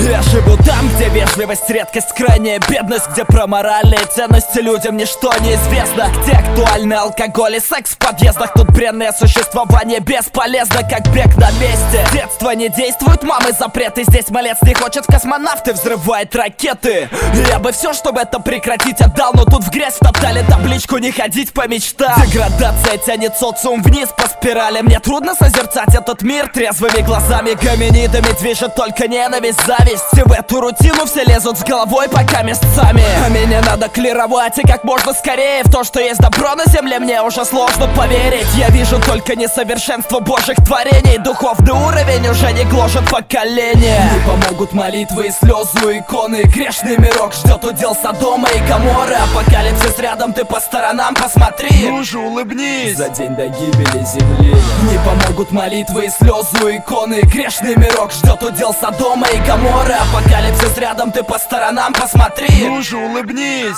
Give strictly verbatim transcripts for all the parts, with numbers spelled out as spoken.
Я живу там, где вежливость редкость, крайняя бедность, где про моральные ценности людям ничто не известно, где актуальный алкоголь и секс в подъездах. Тут бренное существование бесполезно, как бег на месте. Детство не действует, мамы запреты. Здесь малец не хочет в космонавты, взрывает ракеты. Я бы все, чтобы это прекратить, отдал, но тут в грязь втоптали табличку «Не ходить по мечтам». Деградация тянет социум вниз по спирали. Мне трудно созерцать этот мир трезвыми глазами. Гоминидами движет только ненависть, зависть. И в эту рутину все лезут с головой пока местами. А меня надо клировать и как можно скорее. В то, что есть добро на земле, мне уже сложно поверить. Я вижу только несовершенство божьих творений. Духовный уровень уже не гложет поколение. Не помогут молитвы и слезы у иконы. Грешный мирок ждет удел Содома и Гоморры. Апокалипсис рядом, ты по сторонам посмотри. Ну же, улыбнись за день до гибели земли. Не помогут молитвы и слезы у иконы. Грешный мирок ждет удел Содома и Гоморры. Апокалипсис рядом, ты по сторонам посмотри. Ну же, улыбнись.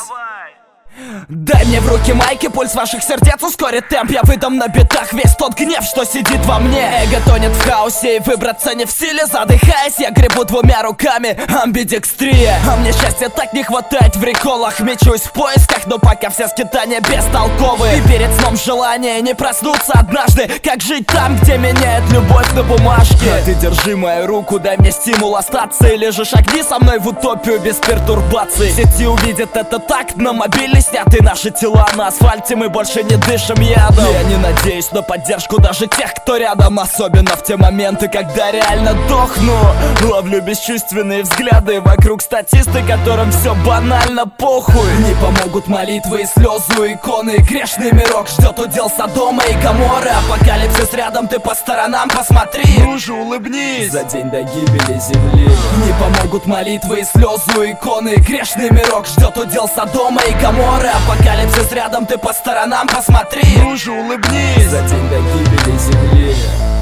Дай мне в руки майки, пульс ваших сердец ускорит темп. Я выдам на битах весь тот гнев, что сидит во мне. Эго тонет в хаосе и выбраться не в силе. Задыхаясь, я гребу двумя руками. Амбидекстрия. А мне счастья так не хватает в реколах. Мечусь в поисках, но пока все скитания бестолковы. И перед сном желание не проснуться однажды. Как жить там, где меняет любовь на бумажке. А ты держи мою руку, дай мне стимул остаться. Или же шагни со мной в утопию без пертурбаций. Сети увидят это так, на мобильный сняты наши тела на асфальте, мы больше не дышим ядом. Я не надеюсь на поддержку даже тех, кто рядом. Особенно в те моменты, когда реально дохну. Ловлю бесчувственные взгляды вокруг статисты, которым все банально похуй. Не помогут молитвы и слезы у иконы. Грешный мирок ждет удел Содома и Гоморры. Апокалипсис рядом, ты по сторонам посмотри. Ну же, улыбнись за день до гибели земли. Не помогут молитвы и слезы у иконы. Грешный мирок ждет удел Содома и Гоморры. Апокалипсис рядом, ты по сторонам посмотри. Ну же, улыбнись за день до гибели земли.